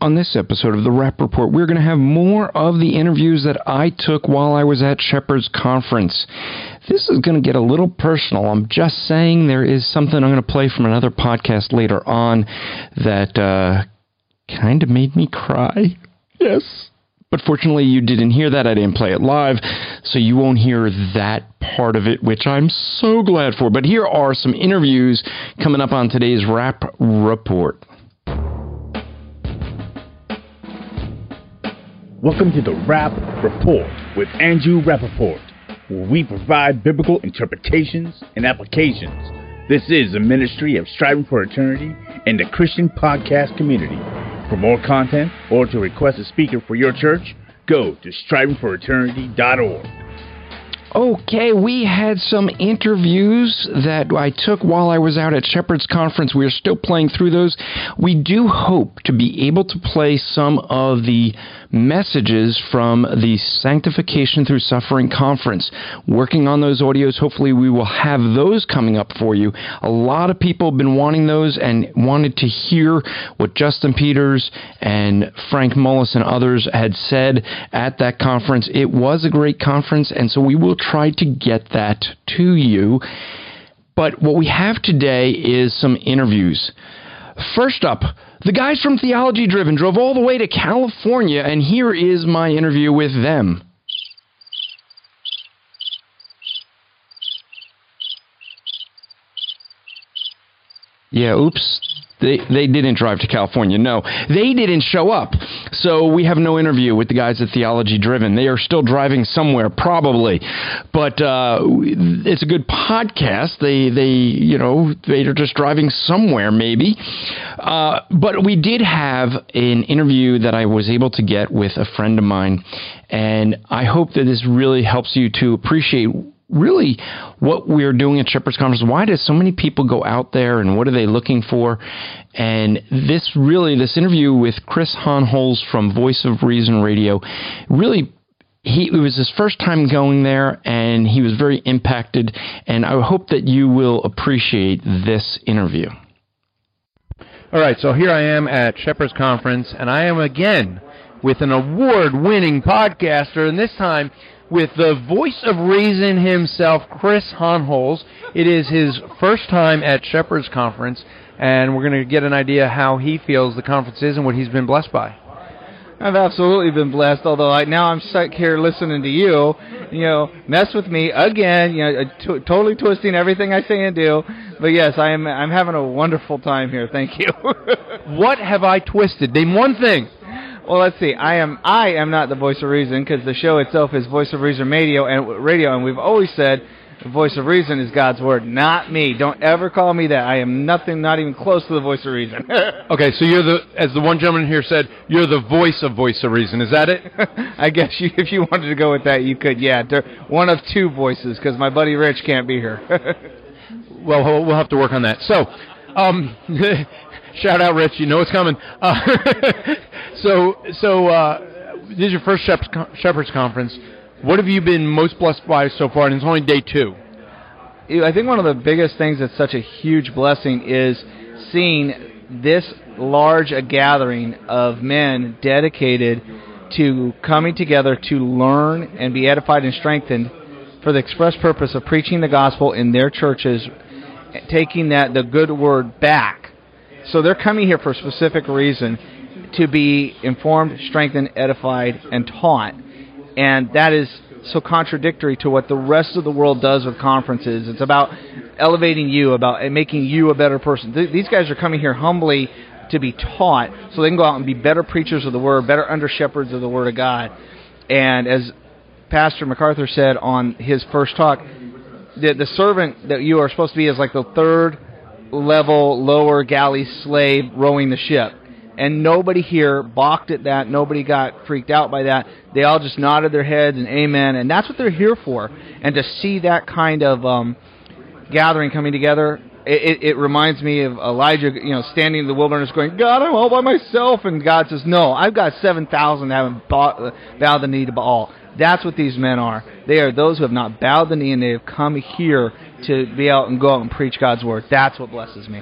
on this episode of the Rap Report, we're going to have more of the interviews that I took while I was at Shepherd's Conference. This is going to get a little personal. I'm just saying there is something I'm going to play from another podcast later on that kind of made me cry. Yes. But fortunately, you didn't hear that. I didn't play it live, so you won't hear that part of it, which I'm so glad for. But here are some interviews coming up on today's Rap Report. Welcome to the Rap Report with Andrew Rappaport, where we provide biblical interpretations and applications. This is a ministry of Striving for Eternity and the Christian podcast community. For more content or to request a speaker for your church, go to strivingforeternity.org. Okay, we had some interviews that I took while I was out at Shepherd's Conference. We are still playing through those. We do hope to be able to play some of the messages from the Sanctification Through Suffering Conference. Working on those audios. Hopefully we will have those coming up for you. A lot of people have been wanting those and wanted to hear what Justin Peters and Frank Mullis and others had said at that conference. It was a great conference, and so we will try to get that to you. But what we have today is some interviews. First up, the guys from Theology Driven drove all the way to California, and here is my interview with them. Yeah, oops. They didn't drive to California. No, they didn't show up. So we have no interview with the guys at Theology Driven. They are still driving somewhere, probably. But it's a good podcast. They're just driving somewhere, maybe. But we did have an interview that I was able to get with a friend of mine, and I hope that this really helps you to appreciate really what we're doing at Shepherd's Conference. Why do so many people go out there, and what are they looking for? And this interview with Chris Honholz from Voice of Reason Radio, really, it was his first time going there, and he was very impacted, and I hope that you will appreciate this interview. All right, so here I am at Shepherd's Conference, and I am again with an award-winning podcaster, and this time with the Voice of Reason himself, Chris Honholz. It is his first time at Shepherd's Conference, and we're going to get an idea how he feels the conference is and what he's been blessed by. I've absolutely been blessed, although now I'm stuck here listening to you, mess with me again, totally twisting everything I say and do. But yes, I'm having a wonderful time here. Thank you. What have I twisted? Name one thing. Well, let's see. I am not the Voice of Reason, because the show itself is Voice of Reason Radio, and we've always said the Voice of Reason is God's Word, not me. Don't ever call me that. I am nothing, not even close to the Voice of Reason. Okay, so you're as the one gentleman here said, you're the voice of Reason. Is that it? I guess if you wanted to go with that, you could. Yeah, one of two voices, because my buddy Rich can't be here. Well, we'll have to work on that. So, shout out, Rich. You know it's coming. So this is your first Shepherd's Conference. What have you been most blessed by so far? And it's only day 2. I think one of the biggest things that's such a huge blessing is seeing this large a gathering of men dedicated to coming together to learn and be edified and strengthened for the express purpose of preaching the gospel in their churches, taking the good word back. So they're coming here for a specific reason, to be informed, strengthened, edified, and taught. And that is so contradictory to what the rest of the world does with conferences. It's about elevating you, about making you a better person. These guys are coming here humbly to be taught so they can go out and be better preachers of the Word, better under-shepherds of the Word of God. And as Pastor MacArthur said on his first talk, the servant that you are supposed to be is like the third level lower galley slave rowing the ship. And nobody here balked at that. Nobody got freaked out by that. They all just nodded their heads and amen. And that's what they're here for. And to see that kind of gathering coming together, it reminds me of Elijah, standing in the wilderness going, God, I'm all by myself. And God says, no, I've got 7,000 that haven't bowed the knee to Baal. That's what these men are. They are those who have not bowed the knee, and they have come here to be out and go out and preach God's word. That's what blesses me.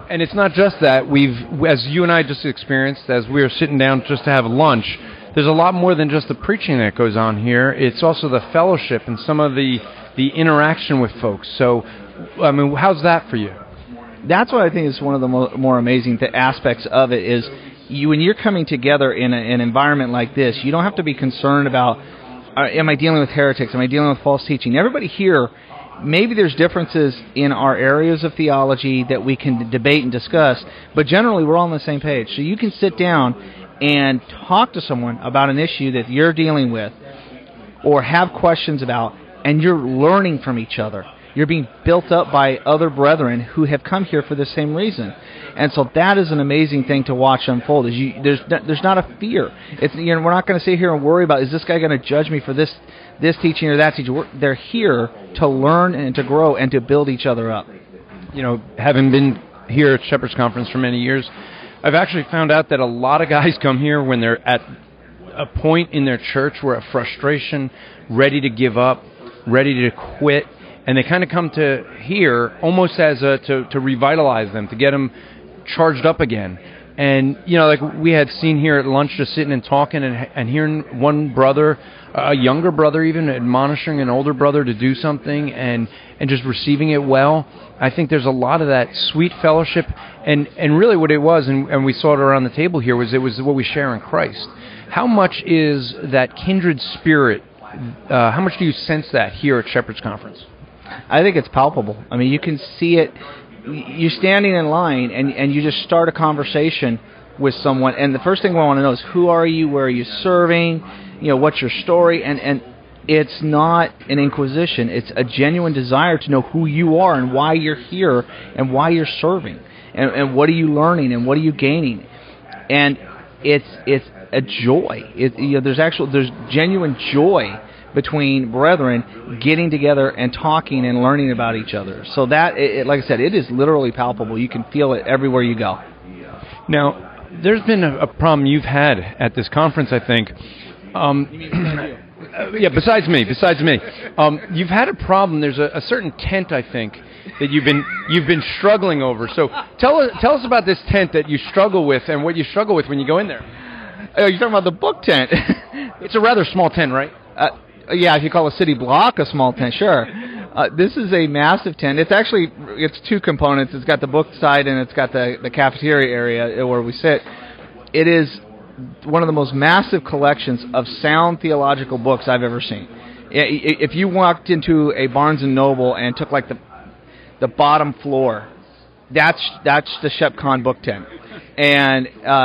And it's not just that. As you and I just experienced, as we were sitting down just to have lunch, there's a lot more than just the preaching that goes on here. It's also the fellowship and some of the interaction with folks. So, I mean, how's that for you? That's what I think is one of the more amazing aspects of it is when you're coming together in an environment like this, you don't have to be concerned about, am I dealing with heretics? Am I dealing with false teaching? Everybody here, maybe there's differences in our areas of theology that we can debate and discuss, but generally we're all on the same page. So you can sit down and talk to someone about an issue that you're dealing with or have questions about, and you're learning from each other. You're being built up by other brethren who have come here for the same reason. And so that is an amazing thing to watch unfold. There's not a fear. We're not going to sit here and worry about, is this guy going to judge me for this teaching or that teaching? They're here to learn and to grow and to build each other up. Having been here at Shepherd's Conference for many years, I've actually found out that a lot of guys come here when they're at a point in their church where a frustration, ready to give up, ready to quit, and they kind of come to here almost as to revitalize them, to get them charged up again. And, like we had seen here at lunch, just sitting and talking and hearing one brother, a younger brother even, admonishing an older brother to do something and just receiving it well. I think there's a lot of that sweet fellowship. And really what it was, and we saw it around the table here, it was what we share in Christ. How much is that kindred spirit, how much do you sense that here at Shepherd's Conference? I think it's palpable. I mean, you can see it. You're standing in line, and you just start a conversation with someone, and the first thing we want to know is, who are you, where are you serving, what's your story, and it's not an inquisition. It's a genuine desire to know who you are and why you're here and why you're serving, and what are you learning and what are you gaining, and it's a joy. There's genuine joy between brethren getting together and talking and learning about each other. So that, like I said, it is literally palpable. You can feel it everywhere you go. Now, there's been a problem you've had at this conference, I think. Yeah, besides me. You've had a problem. There's a certain tent, I think, that you've been struggling over. So tell us about this tent that you struggle with and what you struggle with when you go in there. Oh, you're talking about the book tent. It's a rather small tent, right? Yeah, if you call a city block a small tent, sure. This is a massive tent. It's two components. It's got the book side and it's got the cafeteria area where we sit. It is one of the most massive collections of sound theological books I've ever seen. If you walked into a Barnes & Noble and took like the bottom floor, that's the ShepCon book tent. And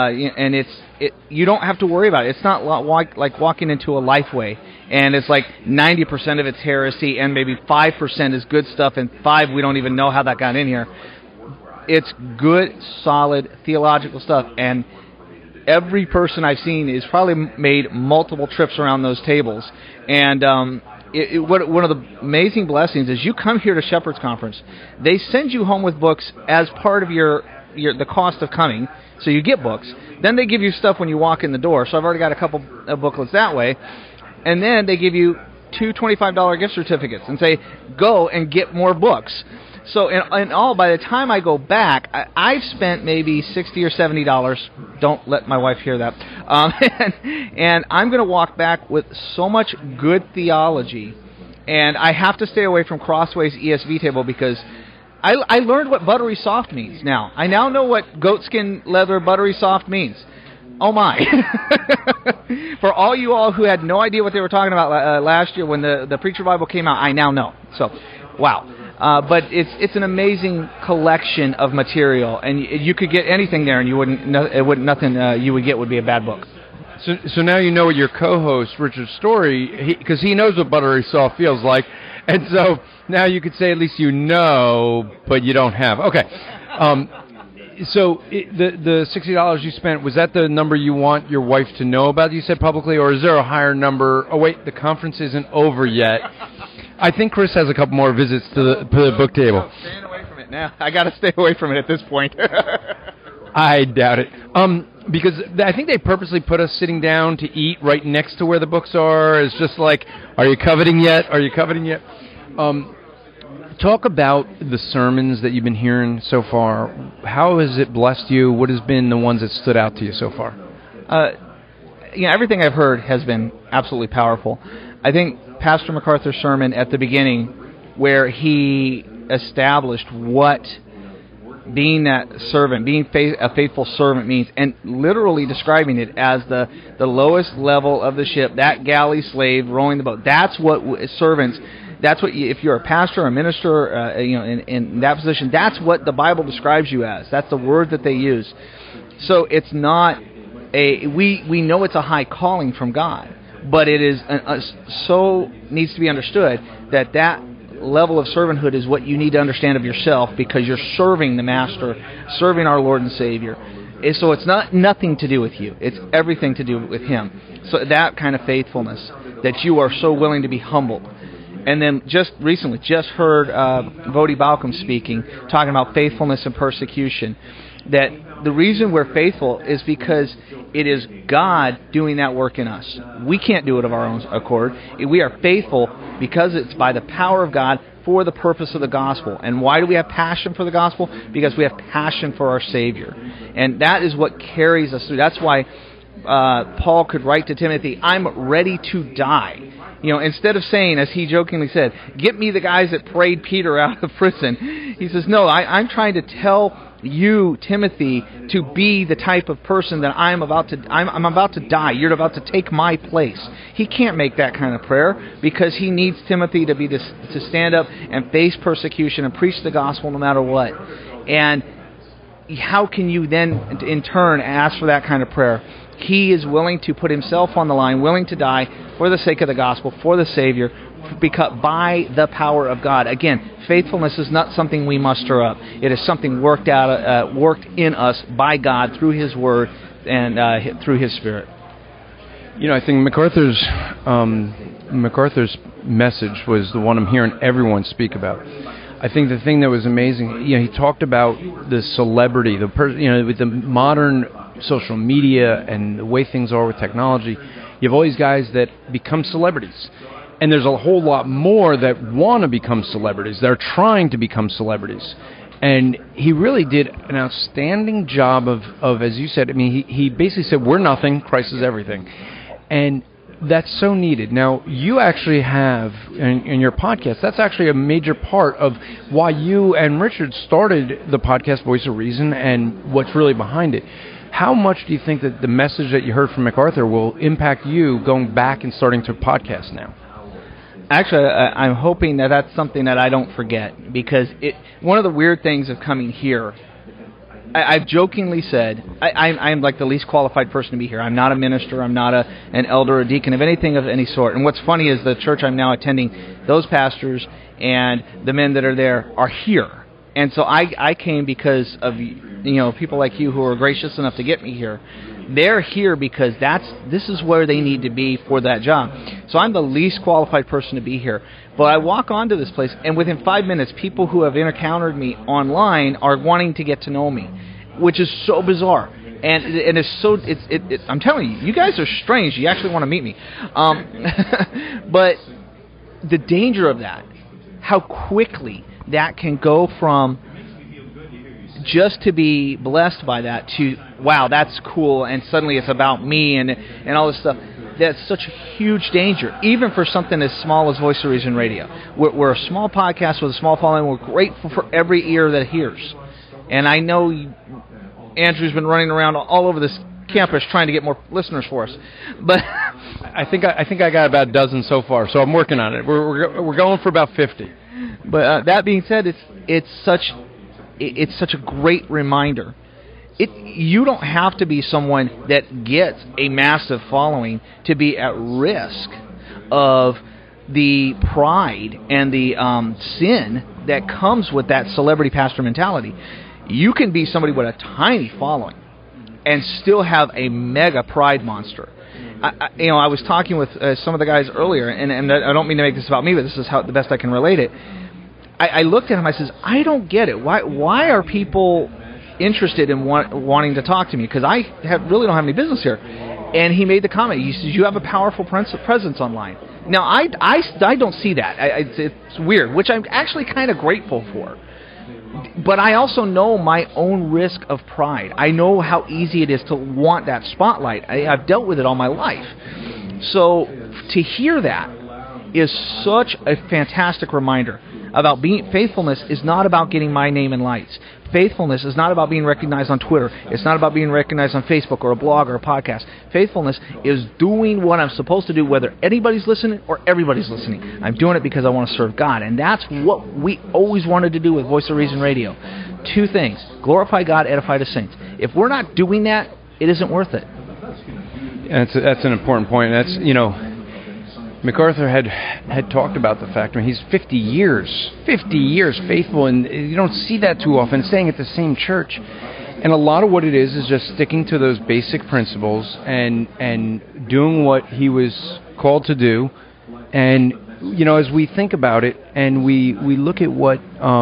you don't have to worry about it. It's not like walking into a Lifeway, and it's like 90% of it's heresy, and maybe 5% is good stuff, and 5% we don't even know how that got in here. It's good, solid theological stuff, and every person I've seen has probably made multiple trips around those tables. And one of the amazing blessings is you come here to Shepherd's Conference, they send you home with books as part of the cost of coming, so you get books. Then they give you stuff when you walk in the door, so I've already got a couple of booklets that way. And then they give you 2 $25 gift certificates and say, go and get more books. So in all, by the time I go back, I've spent maybe $60 or $70. Don't let my wife hear that. And I'm going to walk back with so much good theology. And I have to stay away from Crossway's ESV table because I learned what buttery soft means now. I now know what goatskin leather buttery soft means. Oh, my. For all you all who had no idea what they were talking about last year when the Preacher Bible came out, I now know. So, wow. But it's an amazing collection of material, and you could get anything there, and nothing you would get would be a bad book. So now you know what your co-host Richard Story, because he knows what buttery soft feels like, and so now you could say at least you know, but you don't have. Okay. So the $60 you spent, was that the number you want your wife to know about, you said publicly, or is there a higher number? Oh, wait, the conference isn't over yet. I think Chris has a couple more visits to the book table. I'm staying away from it now. I got to stay away from it at this point. I doubt it. Because I think they purposely put us sitting down to eat right next to where the books are. It's just like, are you coveting yet? Are you coveting yet? Talk about the sermons that you've been hearing so far. How has it blessed you? What has been the ones that stood out to you so far? Everything I've heard has been absolutely powerful. I think Pastor MacArthur's sermon at the beginning, where he established what being that servant, being a faithful servant means, and literally describing it as the lowest level of the ship, that galley slave rowing the boat. That's what servants. That's what if you're a pastor or a minister, in that position, that's what the Bible describes you as. That's the word that they use. So it's not we know it's a high calling from God, but it is so needs to be understood that level of servanthood is what you need to understand of yourself, because you're serving the Master, serving our Lord and Savior. And so it's nothing to do with you. It's everything to do with Him. So that kind of faithfulness, that you are so willing to be humbled. And then just recently, heard Voddie Baucham speaking, talking about faithfulness and persecution. That the reason we're faithful is because it is God doing that work in us. We can't do it of our own accord. We are faithful because it's by the power of God for the purpose of the gospel. And why do we have passion for the gospel? Because we have passion for our Savior. And that is what carries us through. That's why Paul could write to Timothy, I'm ready to die. Instead of saying, as he jokingly said, get me the guys that prayed Peter out of prison. He says, no, I'm trying to tell you, Timothy, to be the type of person that I'm about to die. You're about to take my place. He can't make that kind of prayer because he needs Timothy to stand up and face persecution and preach the gospel no matter what. And how can you then, in turn, ask for that kind of prayer? He is willing to put himself on the line, willing to die for the sake of the gospel, for the Savior, because by the power of God. Again, faithfulness is not something we muster up. It is something worked in us by God through His Word and through His Spirit. I think MacArthur's message was the one I'm hearing everyone speak about. I think the thing that was amazing, he talked about the celebrity, with the modern social media and the way things are with technology. You have all these guys that become celebrities. And there's a whole lot more that want to become celebrities. They're trying to become celebrities. And he really did an outstanding job of as you said, he basically said, we're nothing, Christ is everything. And that's so needed. Now, you actually have, in your podcast, that's actually a major part of why you and Richard started the podcast Voice of Reason and what's really behind it. How much do you think that the message that you heard from MacArthur will impact you going back and starting to podcast now? Actually, I'm hoping that that's something that I don't forget, because one of the weird things of coming here, I've jokingly said, I'm like the least qualified person to be here. I'm not a minister. I'm not an elder or a deacon of anything of any sort. And what's funny is the church I'm now attending, those pastors and the men that are there are here. And so I came because of people like you who are gracious enough to get me here. They're here because this is where they need to be for that job. So I'm the least qualified person to be here. But I walk onto this place, and within 5 minutes, people who have encountered me online are wanting to get to know me, which is so bizarre. And it's so I'm telling you, you guys are strange. You actually want to meet me. But the danger of that, how quickly that can go from just to be blessed by that to, wow, that's cool, and suddenly it's about me and all this stuff. That's such a huge danger, even for something as small as Voice of Reason Radio. We're a small podcast with a small following. We're grateful for every ear that hears. And I know Andrew's been running around all over this campus trying to get more listeners for us. But I think I got about a dozen so far, so I'm working on it. We're going for about 50. But that being said, it's such a great reminder. You don't have to be someone that gets a massive following to be at risk of the pride and the sin that comes with that celebrity pastor mentality. You can be somebody with a tiny following and still have a mega pride monster. I was talking with some of the guys earlier, and I don't mean to make this about me, but this is how the best I can relate it. I looked at him. I says, I don't get it. Why are people interested in wanting to talk to me? Because I really don't have any business here. And he made the comment. He says, you have a powerful presence online. Now, I don't see that. It's weird, which I'm actually kind of grateful for. But I also know my own risk of pride. I know how easy it is to want that spotlight. I've dealt with it all my life. So to hear that is such a fantastic reminder about being faithfulness is not about getting my name in lights. Faithfulness is not about being recognized on Twitter. It's not about being recognized on Facebook or a blog or a podcast. Faithfulness is doing what I'm supposed to do, whether anybody's listening or everybody's listening. I'm doing it because I want to serve God, and that's what we always wanted to do with Voice of Reason Radio. Two things: glorify God, edify the saints. If we're not doing that, it isn't worth it. That's an important point. That's, MacArthur had talked about the fact, he's 50 years faithful, and you don't see that too often, staying at the same church. And a lot of what it is just sticking to those basic principles and doing what he was called to do. And, as we think about it and we look at what,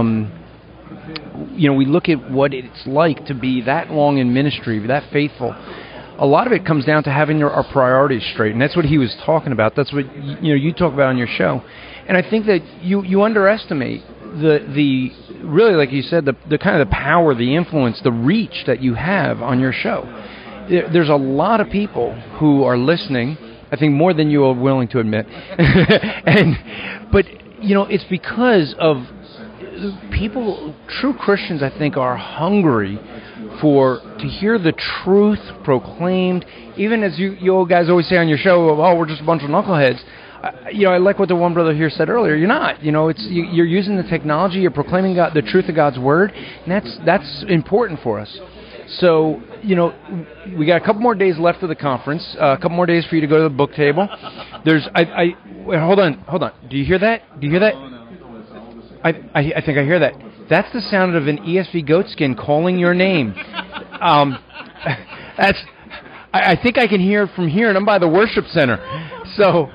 we look at what it's like to be that long in ministry, that faithful, a lot of it comes down to having our priorities straight, and that's what he was talking about. That's what you talk about on your show, and I think that you underestimate the really, like you said, the kind of the power, the influence, the reach that you have on your show. There's a lot of people who are listening. I think more than you are willing to admit, but it's because of people. True Christians, I think, are hungry to hear the truth proclaimed, even as you guys always say on your show, oh, we're just a bunch of knuckleheads. I like what the one brother here said earlier. You're not. You're using the technology. You're proclaiming the truth of God's word, and that's important for us. So, we got a couple more days left of the conference. A couple more days for you to go to the book table. Wait, hold on. Do you hear that? I think I hear that. That's the sound of an ESV goatskin calling your name. I think I can hear it from here, and I'm by the worship center. So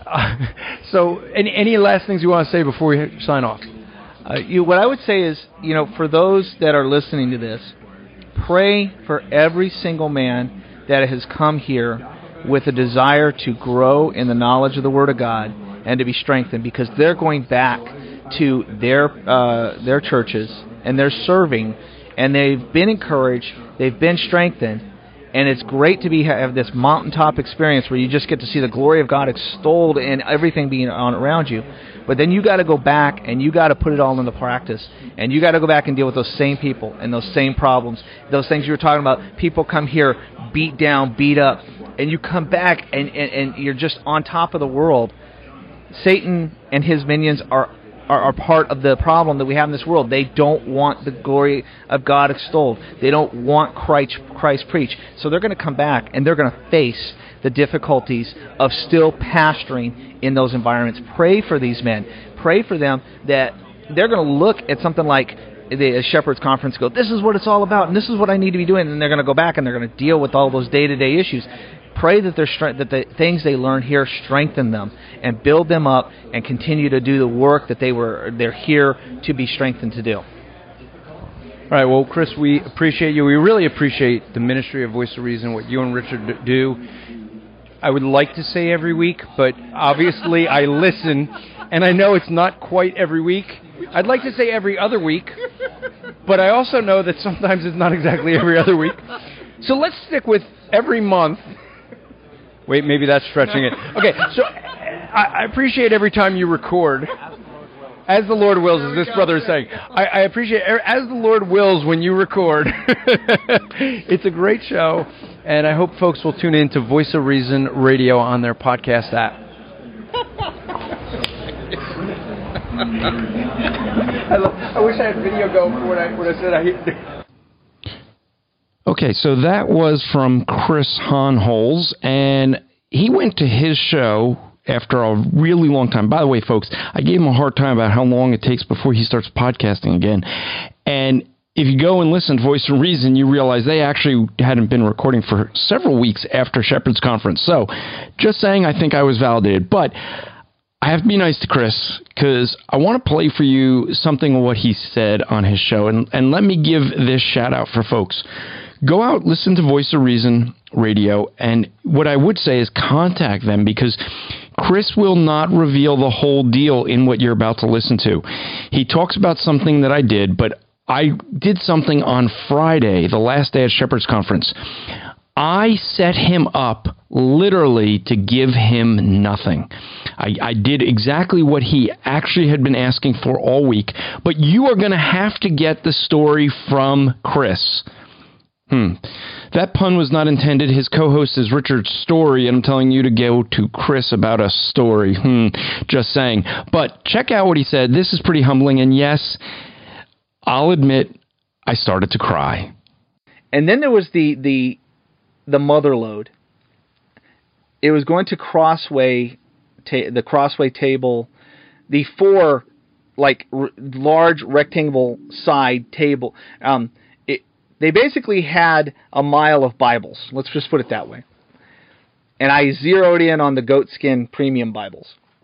any last things you want to say before we sign off? What I would say is, for those that are listening to this, pray for every single man that has come here with a desire to grow in the knowledge of the Word of God and to be strengthened, because they're going back to their churches, and they're serving, and they've been encouraged, they've been strengthened, and it's great to have this mountaintop experience where you just get to see the glory of God extolled and everything being on around you. But then you got to go back and you got to put it all into practice, and you got to go back and deal with those same people and those same problems, those things you were talking about. People come here beat down, beat up, and you come back and you're just on top of the world. Satan and his minions are part of the problem that we have in this world. They don't want the glory of God extolled. They don't want Christ preached. So they're going to come back, and they're going to face the difficulties of still pastoring in those environments. Pray for these men. Pray for them that they're going to look at something like the Shepherd's Conference, go, this is what it's all about, and this is what I need to be doing, and they're going to go back and they're going to deal with all those day-to-day issues. Pray that that the things they learn here strengthen them and build them up and continue to do the work that they're here to be strengthened to do. All right, well, Chris, we appreciate you. We really appreciate the ministry of Voice of Reason, what you and Richard do. I would like to say every week, but obviously I listen, and I know it's not quite every week. I'd like to say every other week, but I also know that sometimes it's not exactly every other week. So let's stick with every month. Wait, maybe that's stretching it. Okay, so I appreciate every time you record. As the Lord wills, as this brother is saying. I appreciate, as the Lord wills when you record. It's a great show, and I hope folks will tune in to Voice of Reason Radio on their podcast app. I wish I had video going for what I said. Okay, so that was from Chris Honholz, and he went to his show after a really long time. By the way, folks, I gave him a hard time about how long it takes before he starts podcasting again. And if you go and listen to Voice of Reason, you realize they actually hadn't been recording for several weeks after Shepherd's Conference. So, just saying, I think I was validated. But I have to be nice to Chris, because I want to play for you something of what he said on his show. And let me give this shout out for folks. Go out, listen to Voice of Reason Radio, and what I would say is contact them, because Chris will not reveal the whole deal in what you're about to listen to. He talks about something that I did, but I did something on Friday, the last day at Shepherd's Conference. I set him up literally to give him nothing. I did exactly what he actually had been asking for all week, but you are going to have to get the story from Chris. That pun was not intended. His co-host is Richard Story, and I'm telling you to go to Chris about a story. Just saying. But check out what he said. This is pretty humbling, and yes, I'll admit I started to cry. And then there was the mother load. It was going to the Crossway table, the 4 large rectangle side table. They basically had a mile of Bibles. Let's just put it that way. And I zeroed in on the goatskin premium Bibles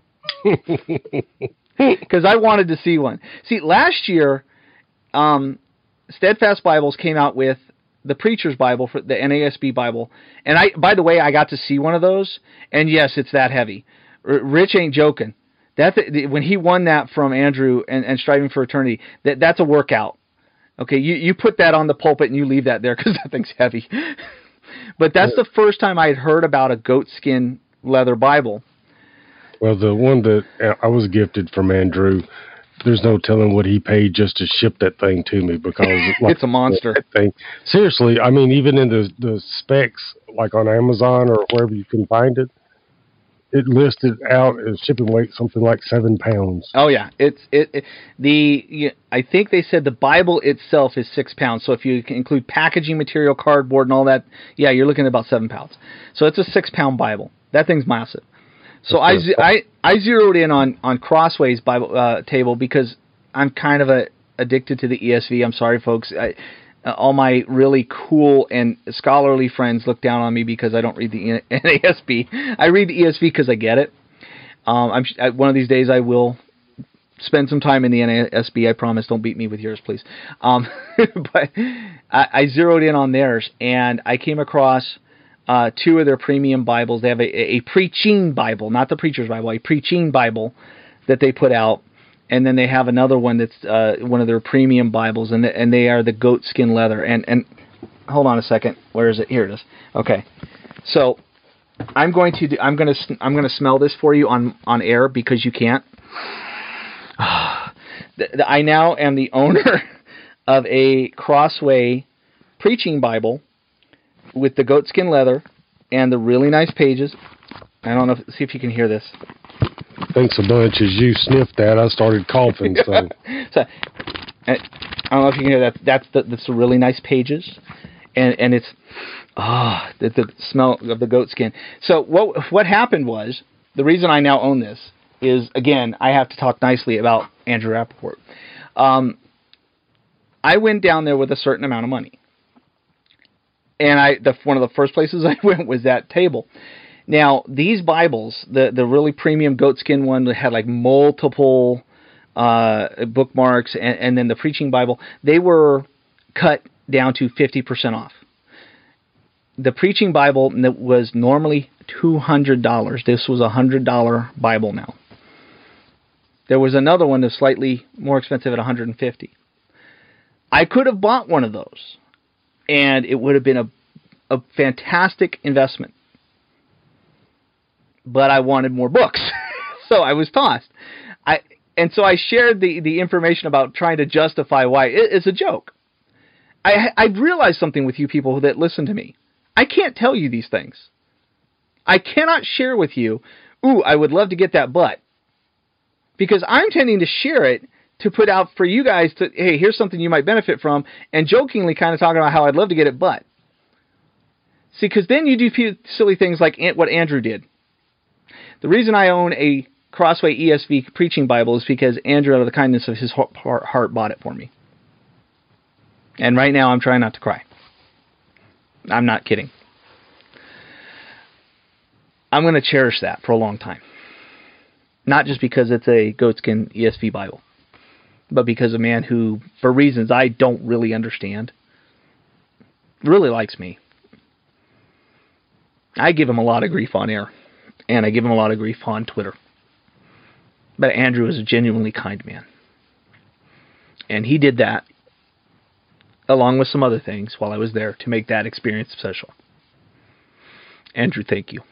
because I wanted to see one. See, last year, Steadfast Bibles came out with the Preacher's Bible, for the NASB Bible. And by the way, I got to see one of those. And yes, it's that heavy. Rich ain't joking. When he won that from Andrew and Striving for Eternity, that's a workout. Okay, you put that on the pulpit and you leave that there because that thing's heavy. But that's the first time I had heard about a goatskin leather Bible. Well, the one that I was gifted from Andrew, there's no telling what he paid just to ship that thing to me because it's a monster. That thing. Seriously, I mean, even in the specs, like on Amazon or wherever you can find it, it listed out as shipping weight something like 7 pounds. Oh yeah, I think they said the Bible itself is 6 pounds. So if you include packaging material, cardboard, and all that, yeah, you're looking at about 7 pounds. So it's a 6 pound Bible. That thing's massive. So I zeroed in on Crossway's Bible table because I'm kind of addicted to the ESV. I'm sorry, folks. All my really cool and scholarly friends look down on me because I don't read the NASB. I read the ESV because I get it. One of these days I will spend some time in the NASB. I promise. Don't beat me with yours, please. But I zeroed in on theirs, and I came across 2 of their premium Bibles. They have a preaching Bible, not the Preacher's Bible, a preaching Bible that they put out. And then they have another one that's one of their premium Bibles, and they are the goatskin leather. And hold on a second, where is it? Here it is. Okay, so I'm going to smell this for you on air because you can't. I now am the owner of a Crossway preaching Bible with the goatskin leather and the really nice pages. I don't know. See if you can hear this. Thanks a bunch. As you sniffed that, I started coughing. So I don't know if you can hear that. That's the really nice pages, and it's the smell of the goatskin. So what happened was, the reason I now own this is, again, I have to talk nicely about Andrew Rappaport. I went down there with a certain amount of money, and one of the first places I went was that table. Now, these Bibles, the really premium goatskin one that had like multiple bookmarks, and then the preaching Bible, they were cut down to 50% off. The preaching Bible that was normally $200. This was a $100 Bible now. There was another one that's slightly more expensive at $150. I could have bought one of those, and it would have been a fantastic investment. But I wanted more books, so I was tossed. So I shared the information about trying to justify why it's a joke. I realized something with you people that listen to me. I can't tell you these things. I cannot share with you, I would love to get that butt. Because I'm tending to share it to put out for you guys to, hey, here's something you might benefit from, and jokingly kind of talking about how I'd love to get it butt. See, because then you do silly things like what Andrew did. The reason I own a Crossway ESV preaching Bible is because Andrew, out of the kindness of his heart, bought it for me. And right now I'm trying not to cry. I'm not kidding. I'm going to cherish that for a long time. Not just because it's a goatskin ESV Bible, but because a man who, for reasons I don't really understand, really likes me. I give him a lot of grief on air. and I give him a lot of grief on Twitter. But Andrew is a genuinely kind man. And he did that, along with some other things, while I was there to make that experience special. Andrew, thank you.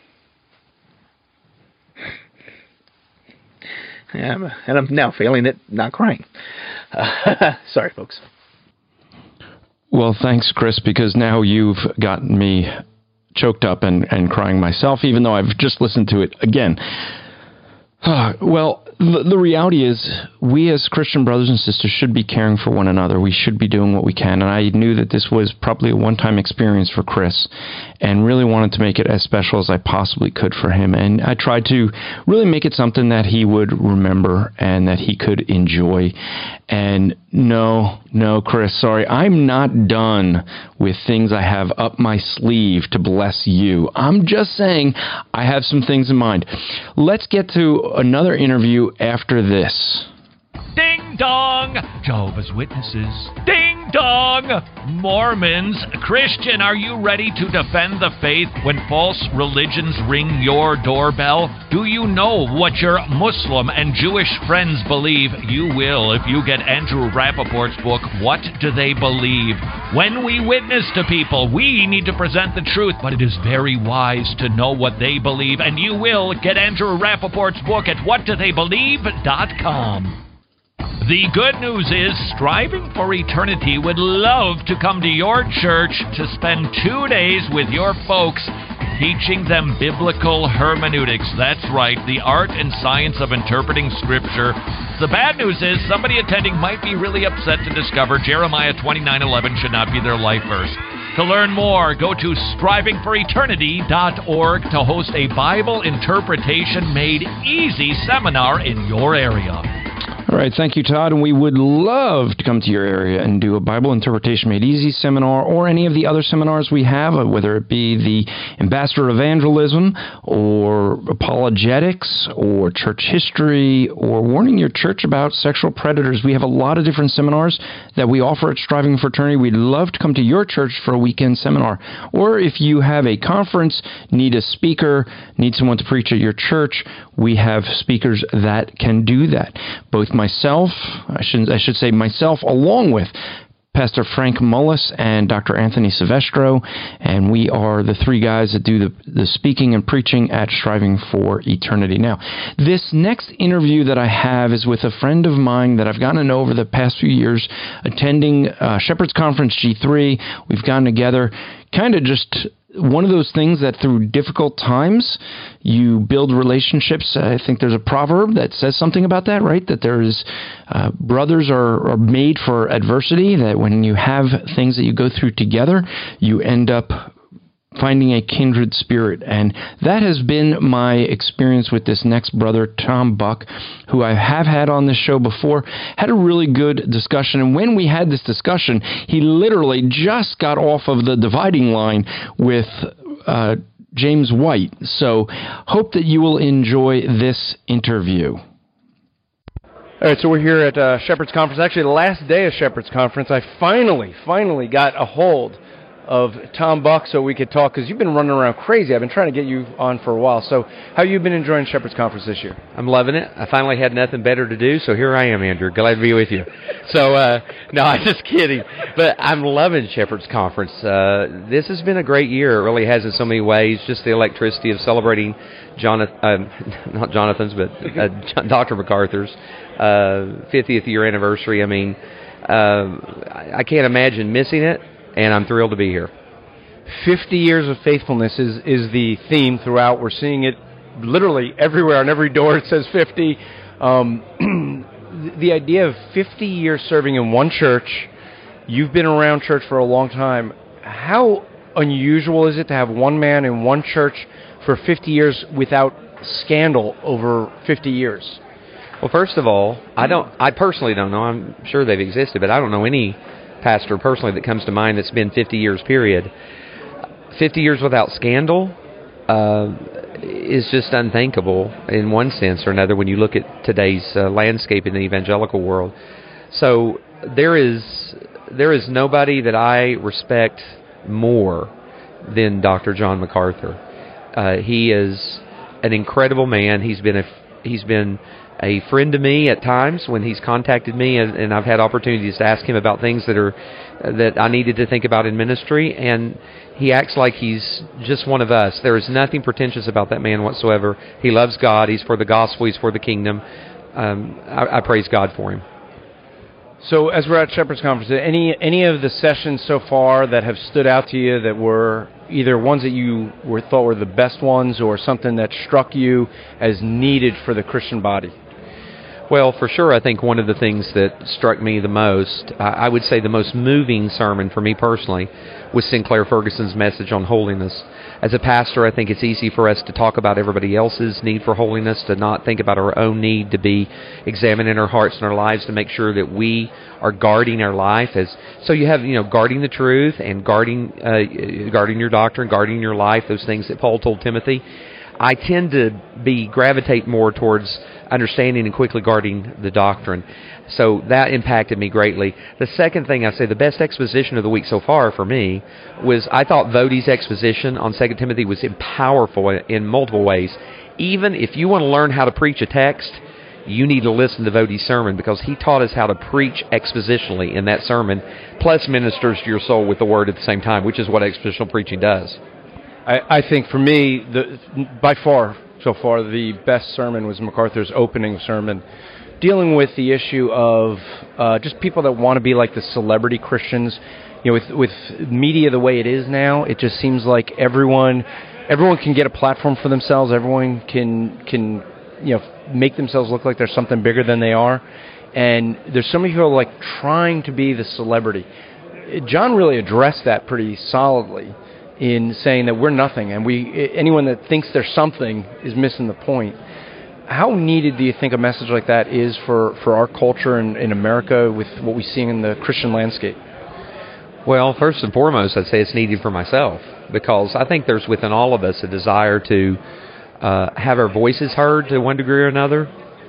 And I'm now failing at not crying. Sorry, folks. Well, thanks, Chris, because now you've gotten me choked up and crying myself, even though I've just listened to it again. Well, the reality is we as Christian brothers and sisters should be caring for one another. We should be doing what we can. And I knew that this was probably a one-time experience for Chris and really wanted to make it as special as I possibly could for him. And I tried to really make it something that he would remember and that he could enjoy. And no, Chris, sorry, I'm not done with things I have up my sleeve to bless you. I'm just saying I have some things in mind. Let's get to another interview after this. Ding dong! Jehovah's Witnesses. Ding dong! Mormons. Christian, are you ready to defend the faith when false religions ring your doorbell? Do you know what your Muslim and Jewish friends believe? You will if you get Andrew Rappaport's book, What Do They Believe? When we witness to people, we need to present the truth, but it is very wise to know what they believe, and you will get Andrew Rappaport's book at whatdotheybelieve.com. The good news is Striving for Eternity would love to come to your church to spend 2 days with your folks teaching them biblical hermeneutics. That's right, the art and science of interpreting Scripture. The bad news is somebody attending might be really upset to discover Jeremiah 29:11 should not be their life verse. To learn more, go to strivingforeternity.org to host a Bible interpretation made easy seminar in your area. All right, thank you, Todd. And we would love to come to your area and do a Bible Interpretation Made Easy seminar or any of the other seminars we have, whether it be the Ambassador Evangelism or Apologetics or Church History or warning your church about sexual predators. We have a lot of different seminars that we offer at Striving for Eternity. We'd love to come to your church for a weekend seminar. Or if you have a conference, need a speaker, need someone to preach at your church, we have speakers that can do that. Both myself, I should say myself, along with Pastor Frank Mullis and Dr. Anthony Silvestro, and we are the three guys that do the speaking and preaching at Striving for Eternity. Now, this next interview that I have is with a friend of mine that I've gotten to know over the past few years, attending Shepherd's Conference G3. We've gotten together, kind of just one of those things that through difficult times, you build relationships. I think there's a proverb that says something about that, right? That there's brothers are made for adversity, that when you have things that you go through together, you end up finding a kindred spirit. And that has been my experience with this next brother, Tom Buck, who I have had on this show before. Had a really good discussion. And when we had this discussion, he literally just got off of the dividing line with James White. So hope that you will enjoy this interview. All right, so we're here at Shepherd's Conference. Actually, the last day of Shepherd's Conference, I finally got a hold of Tom Buck so we could talk, because you've been running around crazy. I've been trying to get you on for a while. So how you been enjoying Shepherd's Conference this year? I'm loving it. I finally had nothing better to do, so here I am, Andrew. Glad to be with you. So, no, I'm just kidding. But I'm loving Shepherd's Conference. This has been a great year. It really has in so many ways. Just the electricity of celebrating not Jonathan's, but Dr. MacArthur's 50th year anniversary. I mean, I can't imagine missing it. And I'm thrilled to be here. 50 years of faithfulness is the theme throughout. We're seeing it literally everywhere. On every door it says 50. The idea of 50 years serving in one church, you've been around church for a long time. How unusual is it to have one man in one church for 50 years without scandal over 50 years? Well, first of all, I personally don't know. I'm sure they've existed, but I don't know any pastor personally that comes to mind that's been 50 years period. 50 years without scandal is just unthinkable in one sense or another when you look at today's landscape in the evangelical world. So there is nobody that I respect more than Dr. John MacArthur. He is an incredible man. He's been a friend to me at times when he's contacted me, and I've had opportunities to ask him about things that I needed to think about in ministry, and he acts like he's just one of us. There is nothing pretentious about that man whatsoever. He loves God. He's for the gospel. He's for the kingdom. I praise God for him. So as we're at Shepherd's Conference, any of the sessions so far that have stood out to you that were either ones that you thought were the best ones or something that struck you as needed for the Christian body? Well, for sure, I think one of the things that struck me the most, I would say the most moving sermon for me personally, was Sinclair Ferguson's message on holiness. As a pastor, I think it's easy for us to talk about everybody else's need for holiness, to not think about our own need, to be examining our hearts and our lives to make sure that we are guarding our life. So you have, guarding the truth and guarding your doctrine, guarding your life, those things that Paul told Timothy. I tend to gravitate more towards understanding and quickly guarding the doctrine. So that impacted me greatly. The second thing I say, the best exposition of the week so far for me was I thought Voddie's exposition on 2 Timothy was powerful in multiple ways. Even if you want to learn how to preach a text, you need to listen to Voddie's sermon because he taught us how to preach expositionally in that sermon, plus ministers to your soul with the word at the same time, which is what expositional preaching does. I think for me, by far, so far, the best sermon was MacArthur's opening sermon, dealing with the issue of just people that want to be like the celebrity Christians. With media the way it is now, it just seems like everyone can get a platform for themselves. Everyone can make themselves look like they're something bigger than they are. And there's so many people like trying to be the celebrity. John really addressed that pretty solidly in saying that we're nothing, and anyone that thinks they're something is missing the point. How needed do you think a message like that is for our culture in America with what we see in the Christian landscape? Well, first and foremost, I'd say it's needed for myself, because I think there's within all of us a desire to have our voices heard to one degree or another.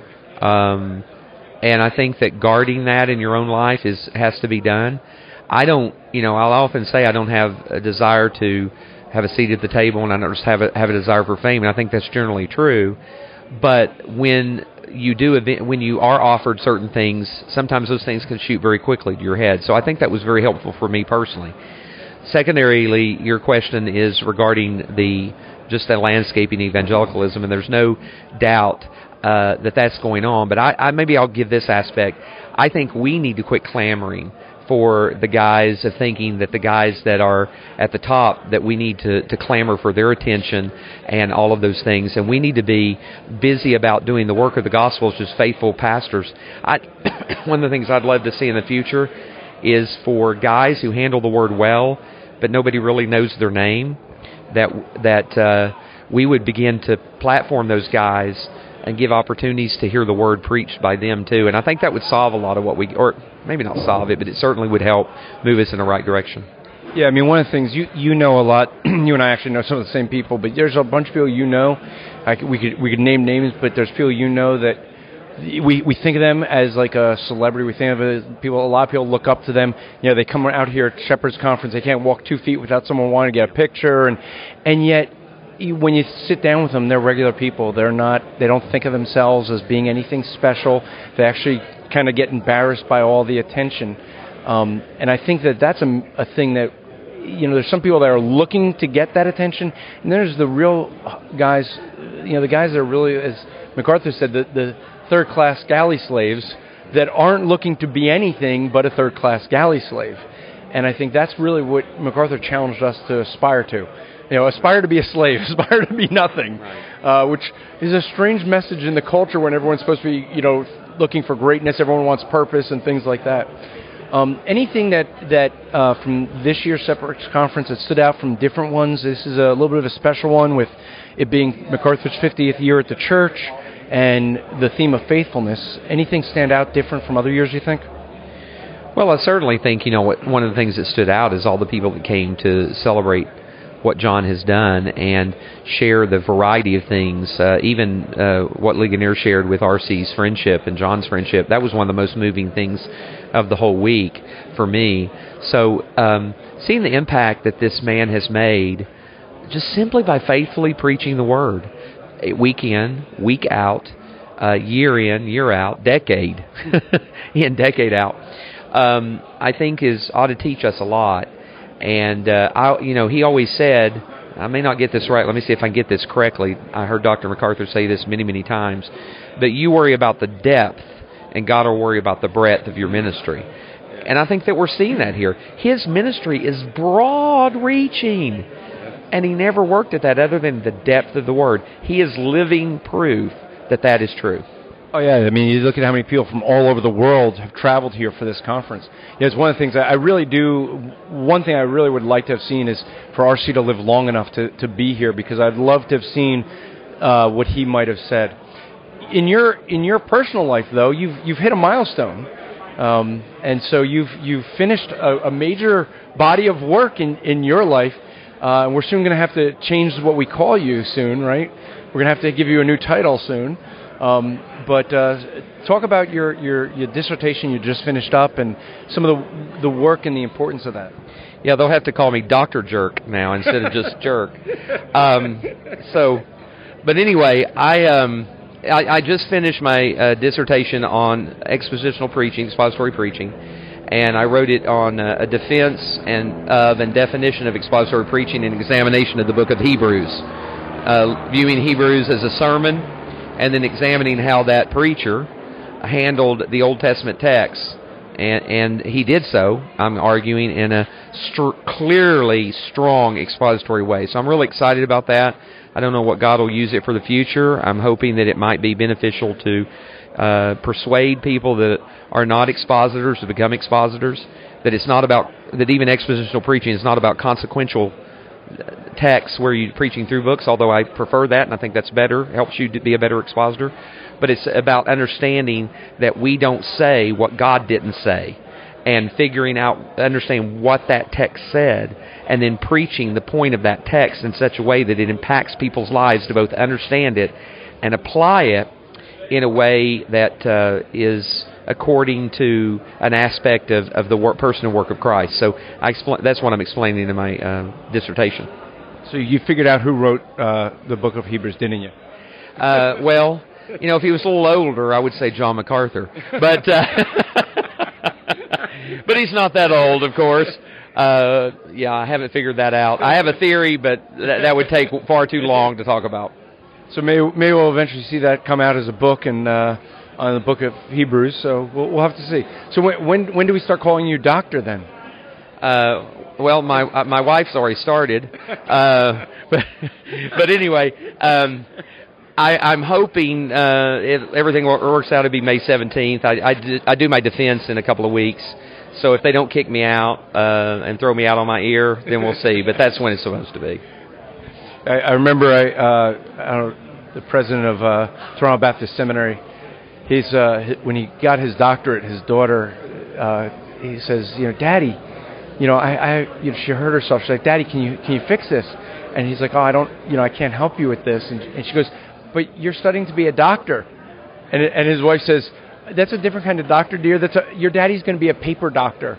And I think that guarding that in your own life has to be done. I'll often say I don't have a desire to have a seat at the table, and I don't just have a desire for fame, and I think that's generally true. But when you are offered certain things, sometimes those things can shoot very quickly to your head. So I think that was very helpful for me personally. Secondarily, your question is regarding just the landscaping evangelicalism, and there's no doubt that's going on. But maybe I'll give this aspect. I think we need to quit clamoring for the guys of thinking that the guys that are at the top, that we need to clamor for their attention and all of those things. And we need to be busy about doing the work of the gospel as just faithful pastors. One of the things I'd love to see in the future is for guys who handle the word well, but nobody really knows their name, that we would begin to platform those guys and give opportunities to hear the word preached by them too. And I think that would solve a lot of or maybe not solve it, but it certainly would help move us in the right direction. Yeah, I mean, one of the things you know a lot, you and I actually know some of the same people, but there's a bunch of people we could name names, but there's people that we think of them as like a celebrity. We think of it as people. A lot of people look up to them. They come out here at Shepherd's Conference. They can't walk 2 feet without someone wanting to get a picture, and yet when you sit down with them, they're regular people. They don't think of themselves as being anything special. They actually kind of get embarrassed by all the attention. And I think that's a thing that, there's some people that are looking to get that attention, and there's the real guys, the guys that are really, as MacArthur said, the third-class galley slaves that aren't looking to be anything but a third-class galley slave. And I think that's really what MacArthur challenged us to aspire to. Aspire to be a slave, aspire to be nothing, right. Which is a strange message in the culture when everyone's supposed to be, looking for greatness, everyone wants purpose and things like that. Anything that from this year's Shepherd's Conference that stood out from different ones? This is a little bit of a special one with it being MacArthur's 50th year at the church and the theme of faithfulness. Anything stand out different from other years, you think? Well, I certainly think, one of the things that stood out is all the people that came to celebrate what John has done and share the variety of things, even what Ligonier shared with R.C.'s friendship and John's friendship. That was one of the most moving things of the whole week for me. So seeing the impact that this man has made just simply by faithfully preaching the Word. week in, week out, year in, year out, decade in, decade out, I think ought to teach us a lot. And he always said, I may not get this right. Let me see if I can get this correctly. I heard Dr. MacArthur say this many, many times. But you worry about the depth, and God will worry about the breadth of your ministry. And I think that we're seeing that here. His ministry is broad-reaching, and he never worked at that other than the depth of the Word. He is living proof that that is true. Oh, yeah. I mean, you look at how many people from all over the world have traveled here for this conference. Yeah, it's one of the things one thing I really would like to have seen is for R.C. to live long enough to be here, because I'd love to have seen what he might have said. In your personal life, though, you've hit a milestone. And so you've finished a major body of work in your life. And we're soon going to have to change what we call you soon, right? We're going to have to give you a new title soon. But talk about your dissertation you just finished up and some of the work and the importance of that. Yeah, they'll have to call me Dr. Jerk now instead of just Jerk. But anyway, I just finished my dissertation on expositional preaching, expository preaching, and I wrote it on a defense and definition of expository preaching and examination of the book of Hebrews, viewing Hebrews as a sermon, and then examining how that preacher handled the Old Testament text. And he did so, I'm arguing, in a clearly strong expository way. So I'm really excited about that. I don't know what God will use it for the future. I'm hoping that it might be beneficial to persuade people that are not expositors to become expositors, that it's not about, that even expositional preaching is not about consequential texts where you're preaching through books, although I prefer that and I think that's better, helps you to be a better expositor. But it's about understanding that we don't say what God didn't say, and understanding what that text said, and then preaching the point of that text in such a way that it impacts people's lives to both understand it and apply it in a way that is according to an aspect of the person and work of Christ. So that's what I'm explaining in my dissertation. So you figured out who wrote the book of Hebrews, didn't you? Well, if he was a little older, I would say John MacArthur. But but he's not that old, of course. I haven't figured that out. I have a theory, but that would take far too long to talk about. So maybe we'll eventually see that come out as a book and on the book of Hebrews. So we'll have to see. So when do we start calling you doctor then? Well, my wife's already started. But anyway, I'm hoping if everything works out to be May 17th. I do my defense in a couple of weeks. So if they don't kick me out and throw me out on my ear, then we'll see. But that's when it's supposed to be. I remember the president of Toronto Baptist Seminary. When he got his doctorate, his daughter, he says, Daddy, she hurt herself. She's like, Daddy, can you fix this? And he's like, I can't help you with this. And she goes, but you're studying to be a doctor. And his wife says, that's a different kind of doctor, dear. Your daddy's going to be a paper doctor.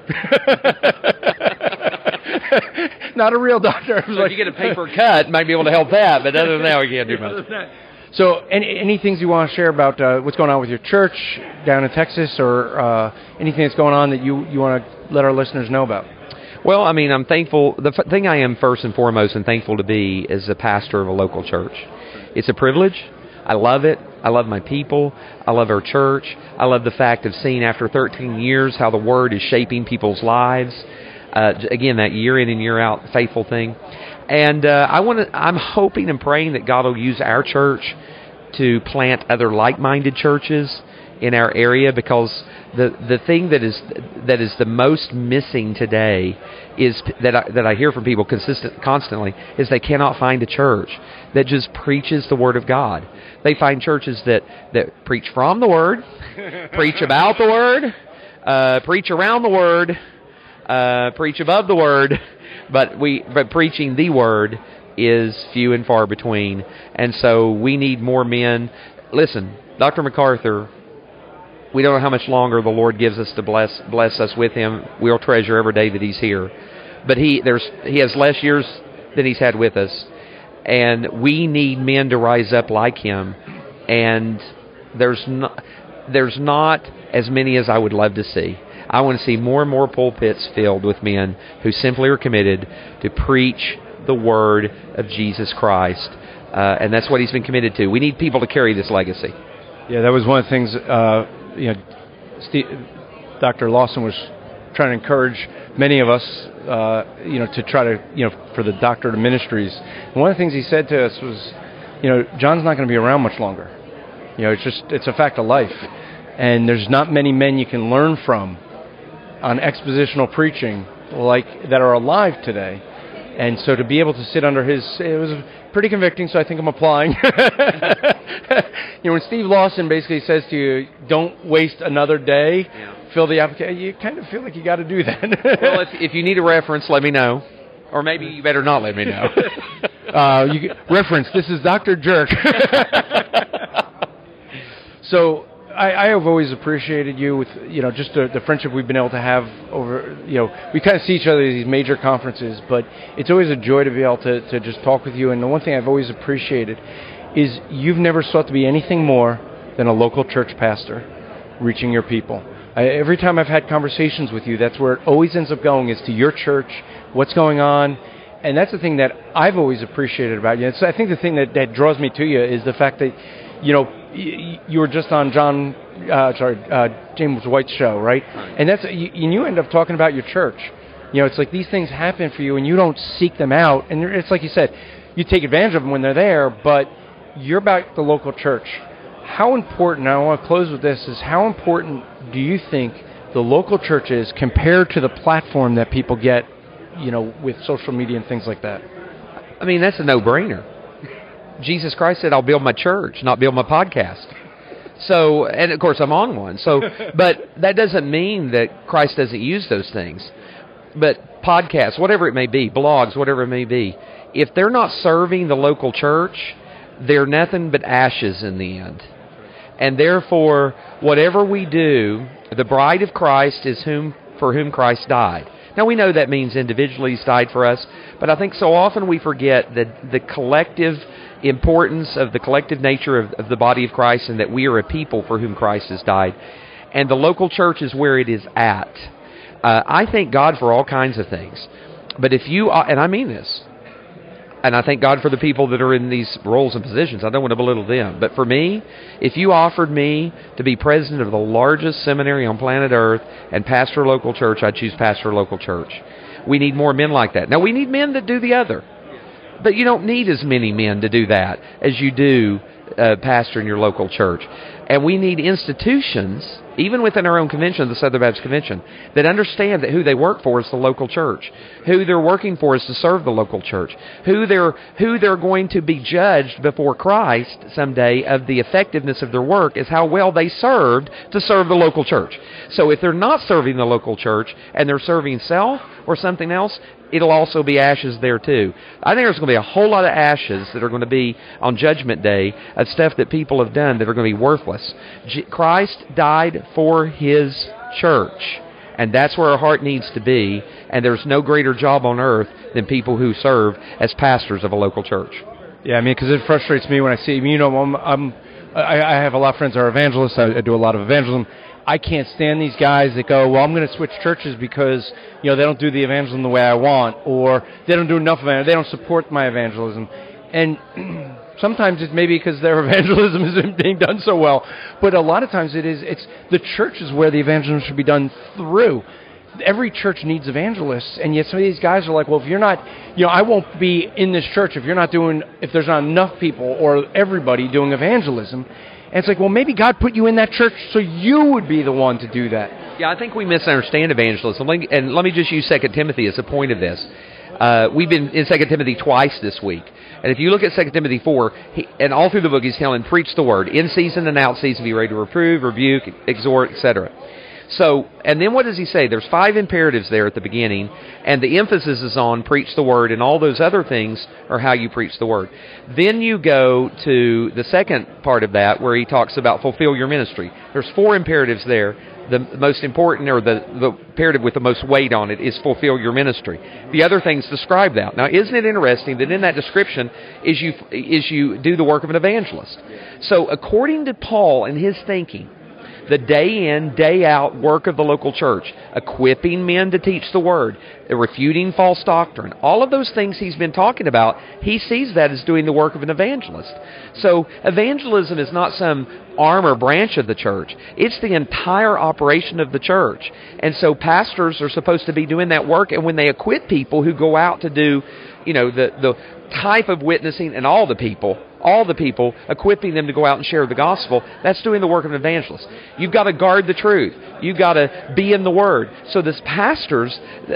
Not a real doctor. So if you get a paper cut, might be able to help that, but other than that, we can't do much. So any things you want to share about what's going on with your church down in Texas, or anything that's going on that you want to let our listeners know about? Well, I mean, I'm thankful. The thing I am first and foremost and thankful to be is a pastor of a local church. It's a privilege. I love it. I love my people. I love our church. I love the fact of seeing after 13 years how the Word is shaping people's lives. Again, that year in and year out faithful thing. And I'm hoping and praying that God will use our church to plant other like-minded churches in our area, because the thing that is the most missing today is that I hear from people constantly is they cannot find a church that just preaches the Word of God. They find churches that preach from the Word, preach about the Word, preach around the Word, preach above the Word, but preaching the Word is few and far between. And so we need more men. Listen, Dr. MacArthur, we don't know how much longer the Lord gives us to bless us with him. We'll treasure every day that he's here. But he has less years than he's had with us. And we need men to rise up like him. And there's not as many as I would love to see. I want to see more and more pulpits filled with men who simply are committed to preach the word of Jesus Christ. And that's what he's been committed to. We need people to carry this legacy. Yeah, that was one of the things, Dr. Lawson was trying to encourage many of us, to try to, for the doctorate of ministries. And one of the things he said to us was, John's not going to be around much longer. It's a fact of life. And there's not many men you can learn from on expositional preaching that are alive today. And so to be able to sit under his, it was pretty convicting, so I think I'm applying. When Steve Lawson basically says to you, don't waste another day, fill the application, you kind of feel like you got to do that. Well, if you need a reference, let me know. Or maybe you better not let me know. Reference, this is Dr. Jerk. So I have always appreciated you with, just the friendship we've been able to have over, we kind of see each other at these major conferences, but it's always a joy to be able to just talk with you. And the one thing I've always appreciated is you've never sought to be anything more than a local church pastor reaching your people. Every time I've had conversations with you, that's where it always ends up going, is to your church, what's going on. And that's the thing that I've always appreciated about you. I think the thing that draws me to you is the fact that, you were just on James White's show, right? And you end up talking about your church. It's like these things happen for you, and you don't seek them out. And it's like you said, you take advantage of them when they're there, but you're about the local church. How important, and I want to close with this, is how important do you think the local church is compared to the platform that people get, with social media and things like that? I mean, that's a no-brainer. Jesus Christ said, I'll build my church, not build my podcast. So, and of course I'm on one. So, but that doesn't mean that Christ doesn't use those things. But podcasts, whatever it may be, blogs, whatever it may be, if they're not serving the local church, they're nothing but ashes in the end. And therefore, whatever we do, the bride of Christ is for whom Christ died. Now, we know that means individually He's died for us, but I think so often we forget that the collective importance of the collective nature of the body of Christ, and that we are a people for whom Christ has died. And the local church is where it is at. I thank God for all kinds of things. But if you, and I mean this, and I thank God for the people that are in these roles and positions. I don't want to belittle them. But for me, if you offered me to be president of the largest seminary on planet Earth and pastor a local church, I'd choose pastor a local church. We need more men like that. Now, we need men that do the other. But you don't need as many men to do that as you do pastor in your local church. And we need institutions, even within our own convention, the Southern Baptist Convention, that understand that who they work for is the local church. Who they're working for is to serve the local church. Who they're going to be judged before Christ someday of the effectiveness of their work is how well they served to serve the local church. So if they're not serving the local church and they're serving self or something else, it'll also be ashes there too. I think there's going to be a whole lot of ashes that are going to be on Judgment Day of stuff that people have done that are going to be worthless. Christ died for His church, and that's where our heart needs to be, and there's no greater job on earth than people who serve as pastors of a local church. Yeah, I mean, because it frustrates me when I see, I have a lot of friends that are evangelists. I do a lot of evangelism. I can't stand these guys that go, well, I'm going to switch churches because, they don't do the evangelism the way I want, or they don't do enough evangelism, they don't support my evangelism. And sometimes it's maybe because their evangelism isn't being done so well, but a lot of times it's the church is where the evangelism should be done through. Every church needs evangelists, and yet some of these guys are like, well, if you're not, I won't be in this church if there's not enough people or everybody doing evangelism. And it's like, well, maybe God put you in that church so you would be the one to do that. Yeah, I think we misunderstand evangelism. And let me just use 2 Timothy as a point of this. We've been in 2 Timothy twice this week. And if you look at 2 Timothy 4, and all through the book he's telling, preach the word. In season and out season, be ready to reprove, rebuke, exhort, etc. So, and then what does he say? There's 5 imperatives there at the beginning, and the emphasis is on preach the word, and all those other things are how you preach the word. Then you go to the second part of that where he talks about fulfill your ministry. There's 4 imperatives there. The most important, or the imperative with the most weight on it, is fulfill your ministry. The other things describe that. Now, isn't it interesting that in that description is you do the work of an evangelist? So, according to Paul and his thinking, the day in, day out work of the local church, equipping men to teach the word, refuting false doctrine, all of those things he's been talking about, he sees that as doing the work of an evangelist. So evangelism is not some arm or branch of the church. It's the entire operation of the church. And so pastors are supposed to be doing that work, and when they equip people who go out to do, the type of witnessing, and all the people, equipping them to go out and share the gospel, that's doing the work of an evangelist. You've got to guard the truth. You've got to be in the Word. So this pastors,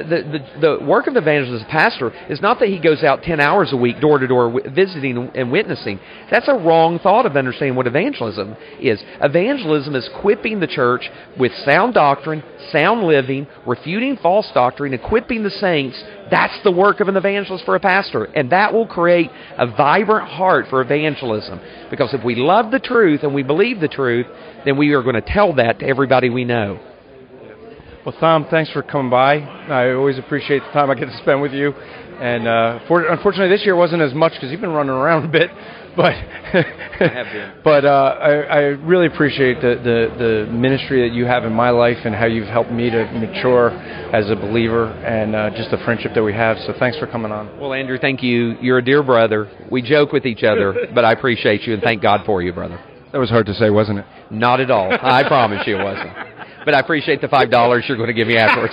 the work of an evangelist as a pastor is not that he goes out 10 hours a week, door to door, visiting and witnessing. That's a wrong thought of understanding what evangelism is. Evangelism is equipping the church with sound doctrine, sound living, refuting false doctrine, equipping the saints. That's the work of an evangelist for a pastor. And that will create a vibrant heart for evangelism. Because if we love the truth and we believe the truth, then we are going to tell that to everybody we know. Well, Tom, thanks for coming by. I always appreciate the time I get to spend with you. And unfortunately, this year wasn't as much because you've been running around a bit. But I have been. But I really appreciate the ministry that you have in my life and how you've helped me to mature as a believer, and just the friendship that we have. So thanks for coming on. Well, Andrew, thank you. You're a dear brother. We joke with each other, but I appreciate you, and thank God for you, brother. That was hard to say, wasn't it? Not at all. I promise you it wasn't. But I appreciate the $5 you're going to give me afterwards.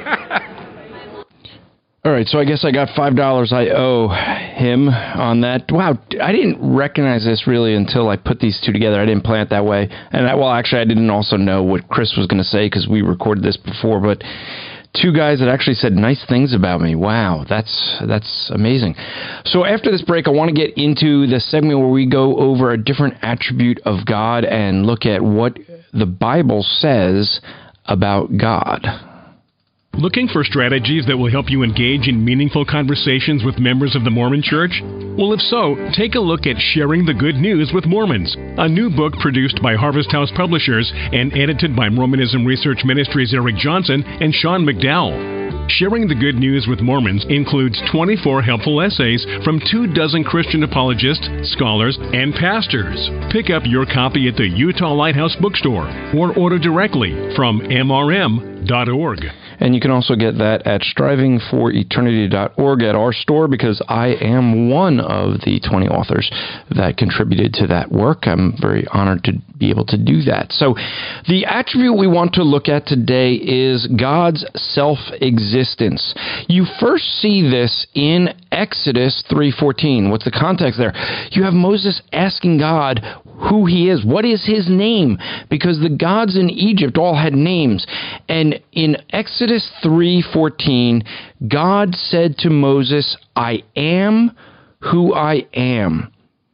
All right, so I guess I got $5 I owe him on that. Wow, I didn't recognize this really until I put these two together. I didn't plan it that way. And actually, I didn't also know what Chris was going to say because we recorded this before. But 2 guys that actually said nice things about me. Wow, that's amazing. So after this break, I want to get into the segment where we go over a different attribute of God and look at what the Bible says about God. Looking for strategies that will help you engage in meaningful conversations with members of the Mormon Church? Well, if so, take a look at Sharing the Good News with Mormons, a new book produced by Harvest House Publishers and edited by Mormonism Research Ministries' Eric Johnson and Sean McDowell. Sharing the Good News with Mormons includes 24 helpful essays from 24 Christian apologists, scholars, and pastors. Pick up your copy at the Utah Lighthouse Bookstore or order directly from mrm.org. And you can also get that at strivingforeternity.org at our store, because I am one of the 20 authors that contributed to that work. I'm very honored to be able to do that. So the attribute we want to look at today is God's self-existence. You first see this in Exodus 3:14. What's the context there? You have Moses asking God who he is. What is his name? Because the gods in Egypt all had names. And in Exodus 3:14, God said to Moses, I am who I am.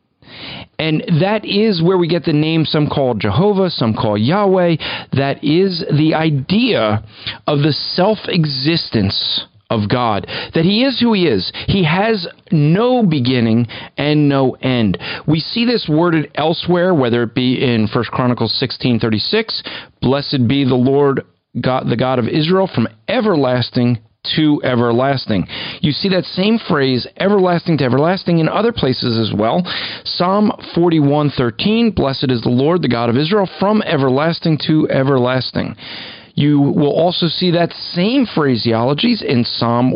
And that is where we get the name, some call Jehovah, some call Yahweh. That is the idea of the self-existence of God, that he is who he is. He has no beginning and no end. We see this worded elsewhere, whether it be in 1 Chronicles 16:36, blessed be the Lord God, the God of Israel, from everlasting to everlasting. You see that same phrase, everlasting to everlasting, in other places as well. Psalm 41:13, blessed is the Lord, the God of Israel, from everlasting to everlasting. You will also see that same phraseologies in Psalm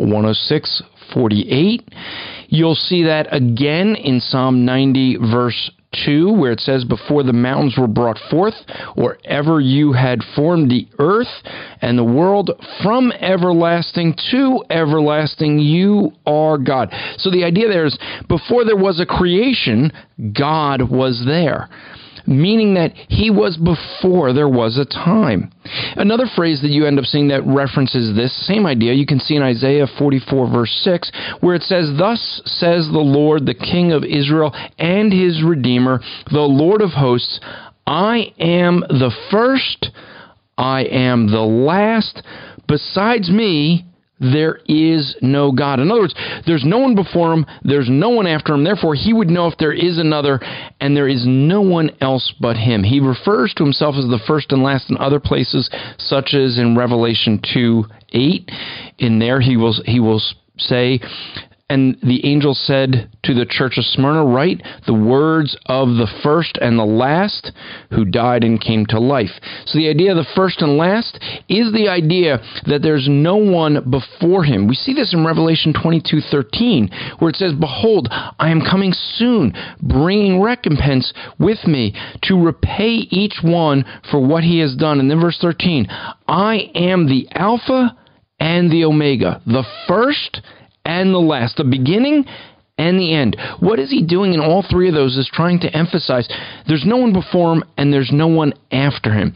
106:48. You'll see that again in Psalm 90, verse 2, where it says, before the mountains were brought forth, or ever you had formed the earth and the world, from everlasting to everlasting, you are God. So the idea there is, before there was a creation, God was there, meaning that he was before there was a time. Another phrase that you end up seeing that references this same idea, you can see in Isaiah 44, verse 6, where it says, thus says the Lord, the King of Israel and his Redeemer, the Lord of hosts, I am the first, I am the last. Besides me, there is no God. In other words, there's no one before him, there's no one after him, therefore he would know if there is another, and there is no one else but him. He refers to himself as the first and last in other places, such as in Revelation 2:8. In there he will say, and the angel said to the church of Smyrna, write the words of the first and the last who died and came to life. So the idea of the first and last is the idea that there's no one before him. We see this in Revelation 22:13, where it says, behold, I am coming soon, bringing recompense with me to repay each one for what he has done. And then verse 13, I am the Alpha and the Omega, the first and the last, the beginning and the end. What is he doing in all three of those is trying to emphasize there's no one before him and there's no one after him.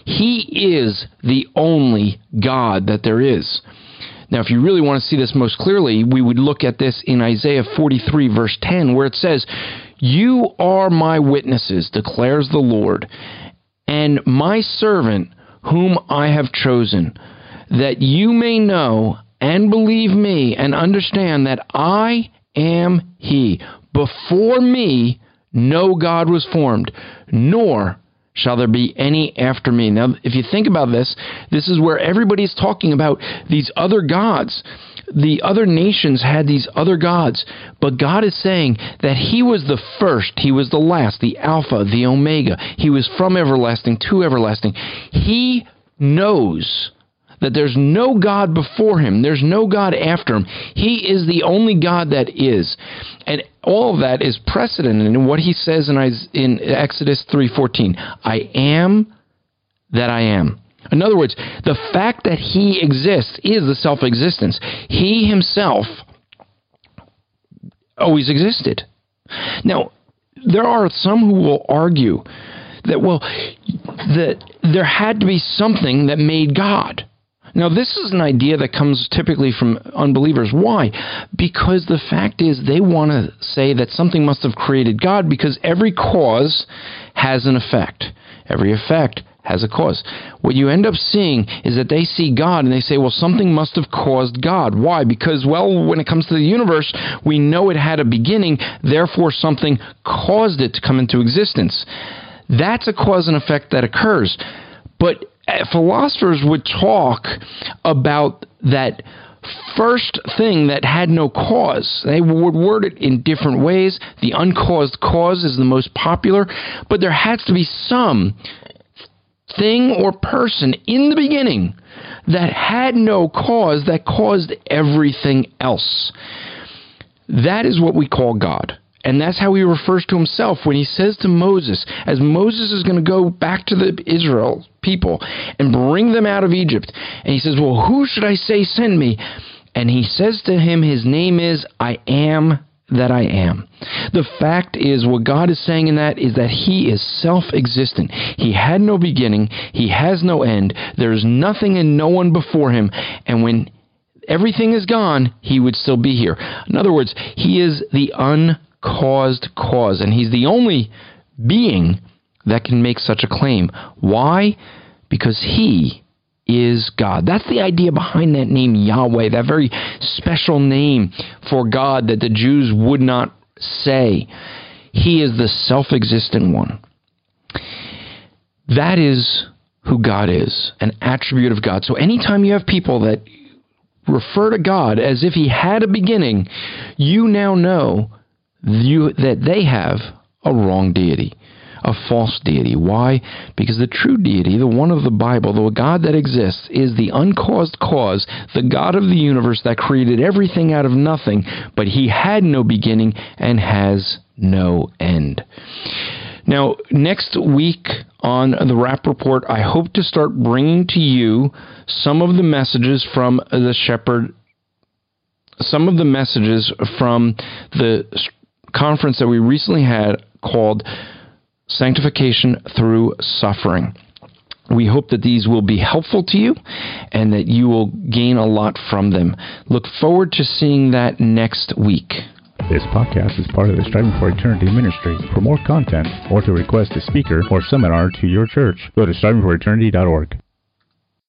He is the only God that there is. Now, if you really want to see this most clearly, we would look at this in Isaiah 43, verse 10, where it says, you are my witnesses, declares the Lord, and my servant whom I have chosen, that you may know and believe me and understand that I am he. Before me no God was formed, nor shall there be any after me. Now, if you think about this, this is where everybody's talking about these other gods. The other nations had these other gods, but God is saying that he was the first, he was the last, the Alpha, the Omega. He was from everlasting to everlasting. He knows that there's no God before him. There's no God after him. He is the only God that is. And all of that is precedented in what he says in Exodus 3:14. I am that I am. In other words, the fact that he exists is the self-existence. He himself always existed. Now, there are some who will argue that, well, that there had to be something that made God. Now, this is an idea that comes typically from unbelievers. Why? Because the fact is they want to say that something must have created God because every cause has an effect. Every effect has a cause. What you end up seeing is that they see God and they say, well, something must have caused God. Why? Because, well, when it comes to the universe, we know it had a beginning, therefore something caused it to come into existence. That's a cause and effect that occurs. But philosophers would talk about that first thing that had no cause. They would word it in different ways. The uncaused cause is the most popular, but there has to be some thing or person in the beginning that had no cause that caused everything else. That is what we call God. And that's how he refers to himself when he says to Moses, as Moses is going to go back to the Israel people and bring them out of Egypt. And he says, well, who should I say send me? And he says to him, his name is I am that I am. The fact is, what God is saying in that is that he is self-existent. He had no beginning. He has no end. There is nothing and no one before him. And when everything is gone, he would still be here. In other words, he is the uncaused cause, and he's the only being that can make such a claim. Why? Because he is God. That's the idea behind that name Yahweh, that very special name for God that the Jews would not say. He is the self-existent one. That is who God is, an attribute of God. So anytime you have people that refer to God as if he had a beginning, you now know that they have a wrong deity, a false deity. Why? Because the true deity, the one of the Bible, the God that exists, is the uncaused cause, the God of the universe that created everything out of nothing, but he had no beginning and has no end. Now, next week on the Rap Report, I hope to start bringing to you some of the messages from the shepherd, some of the messages from the conference that we recently had called Sanctification Through Suffering. We hope that these will be helpful to you and that you will gain a lot from them. Look forward to seeing that next week. This podcast is part of the Striving for Eternity ministry. For more content or to request a speaker or seminar to your church, go to strivingforeternity.org.